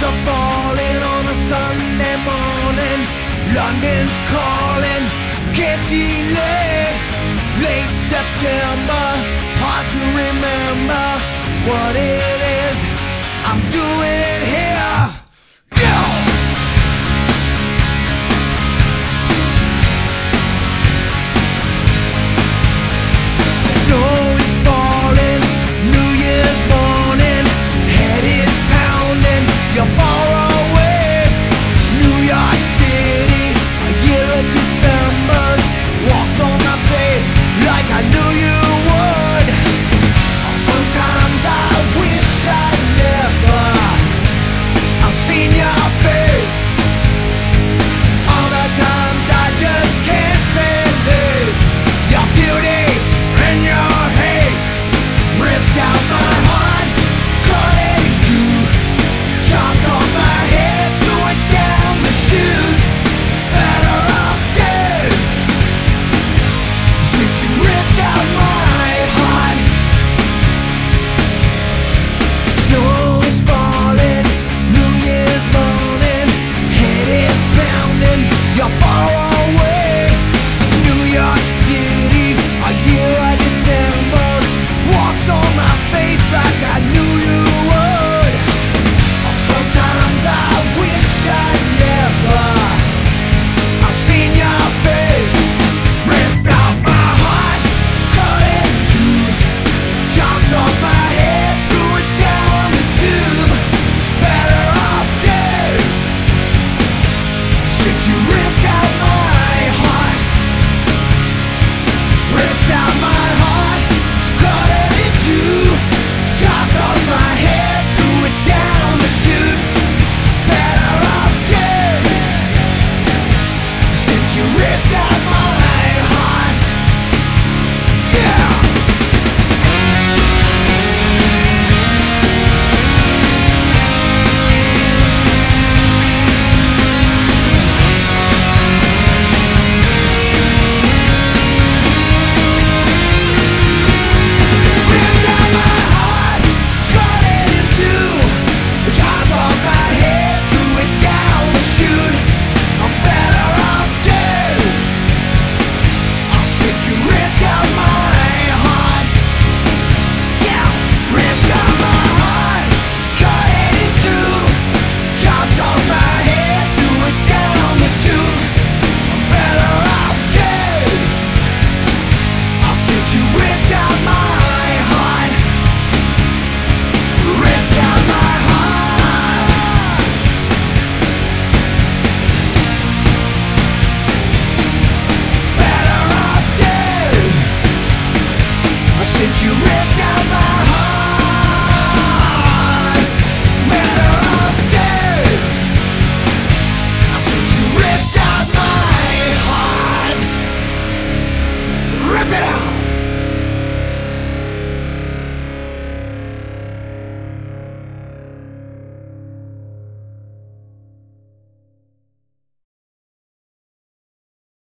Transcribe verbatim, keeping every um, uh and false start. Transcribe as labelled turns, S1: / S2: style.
S1: are falling on a Sunday morning. London's calling, can't delay. Late September, it's hard to remember what it is I'm doing here. Yeah! Snow is falling, New Year's morning. Head is pounding, you're far away. New York City, a year of Decembers. Walked on my face like I knew you would. Sometimes I wish I'd never I've seen your face. Other times I just can't believe your beauty and your hate. Ripped out my heart, cut it in two, chopped off my head, threw it down the chute. Better off dead, since you ripped out my heart. Snow is falling, New Year's morning. Head is pounding, you're far away. New York City, a year of Decembers. Walked on my face like I knew you would. Sometimes I wish I'd never I've seen your face. Ripped out my heart, cut it in two, chopped off my head, threw it down the tube. Better off dead, since you ripped out my heart. Ripped out my heart, cut it in two, chopped off my head, threw it down the chute. Better off dead, since you ripped out my heart. Yeah! Ripped out my heart, cut it in two, chopped off my head, threw it down the chute. I'm better off dead, oh, since you ripped out my heart. Yeah, ripped out my heart, cut it in two, chopped off my head, threw it down the tube. I'm better off dead, oh, since you ripped out my heart. Ripped out my heart. Better off dead, since you ripped out